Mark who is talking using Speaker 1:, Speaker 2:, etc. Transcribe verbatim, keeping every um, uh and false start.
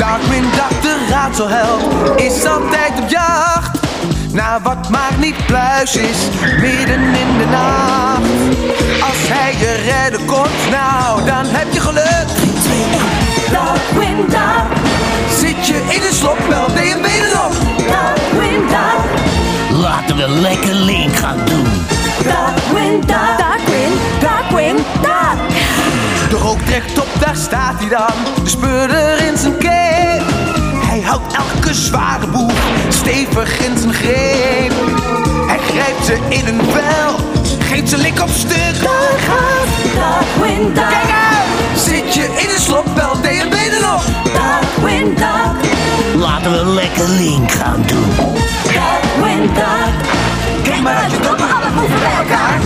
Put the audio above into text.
Speaker 1: Darkwing Duck, de raadselheld, is altijd op jacht naar wat maar niet pluis is, midden in de nacht. Als hij je redden komt, nou, dan heb je geluk.
Speaker 2: Darkwing Duck,
Speaker 1: Zit je in een slop, wel ben je wederop.
Speaker 2: Darkwing Duck,
Speaker 3: Laten we lekker link gaan doen.
Speaker 2: Darkwing Duck, Darkwing, Darkwing Duck.
Speaker 1: De rook trekt op, daar staat hij dan, de speurder in zijn cape. Hij houdt elke zware boeg stevig in zijn greep. Hij grijpt ze in een vel, geeft ze lik op stuk.
Speaker 2: Daar gaat Darkwing Duck.
Speaker 1: Kijk uit! Zit je in een slop, wel D en B erop.
Speaker 2: Darkwing Duck,
Speaker 3: Laten we lekker link gaan doen.
Speaker 2: Darkwing Duck.
Speaker 1: Kijk maar uit je dop,
Speaker 2: Alle boeven bij elkaar.